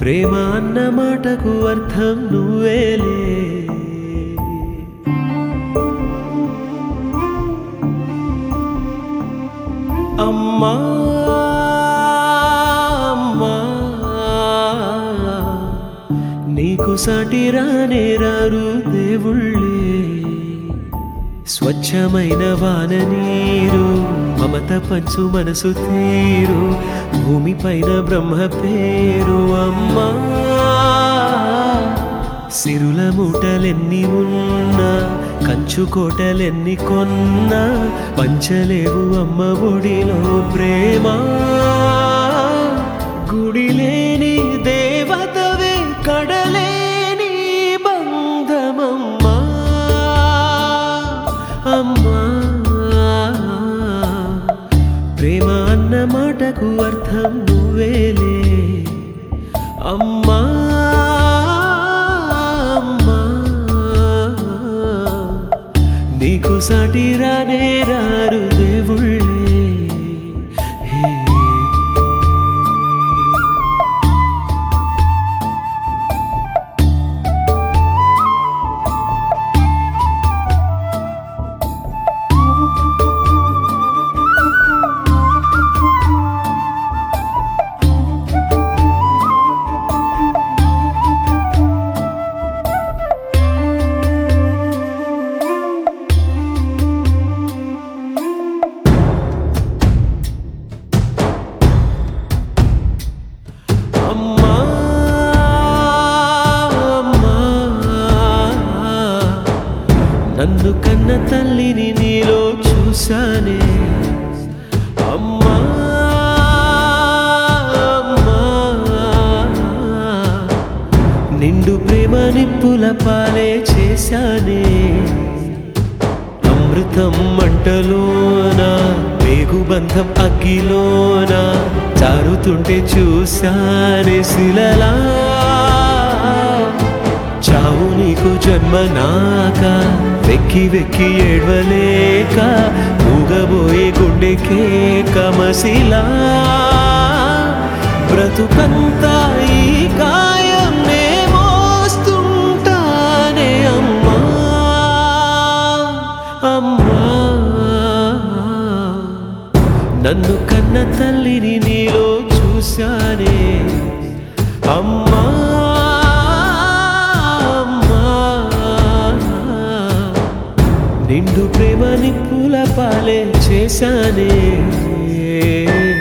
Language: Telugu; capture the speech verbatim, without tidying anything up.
ప్రేమ అన్న మాటకు అర్థం నువ్వేలే. అమ్మా అమ్మా నీకు సాటి రానే రారు దేవుళ్ళే. స్వచ్ఛమైన వాన నీరు మమత పంచు మనసు తీరు భూమిపైన బ్రహ్మ పేరు అమ్మా. సిరుల మూటలెన్ని ఉన్నా కంచు కోటలెన్ని కొన్నా పంచలేవు అమ్మ ఒడిలో ప్రేమ. గుడిలేని దేవతవే కడలేని బంధమమ్మా. అమ్మా ప్రేమ అన్న మాటకు అర్థం నువ్వేలే. అమ్మా అమ్మా నీకు సాటి రానే రారు దేవుళ్ళే. నన్ను కన్న తల్లిని నీలో చూశానే అమ్మా. అమ్మా నిండు ప్రేమ నిప్పుల పాలే చేశానే. అమృతం మంటలోనా వేగుబంధం అగ్గిలోనా జారుతుంటే చూశానే శిలలా. చావు నీకు జన్మ నాక వెక్కి వెక్కి ఏడ్వలేక ఊగబోయే గుండెకే కమసిలా. బ్రతుకంతా ఈ గాయం నే మోస్తుంటానే అమ్మా. అమ్మా నన్ను కన్న తల్లిని నీలో చూశానే అమ్మా. నిండు ప్రేమ నిప్పుల పాలే చేశానే.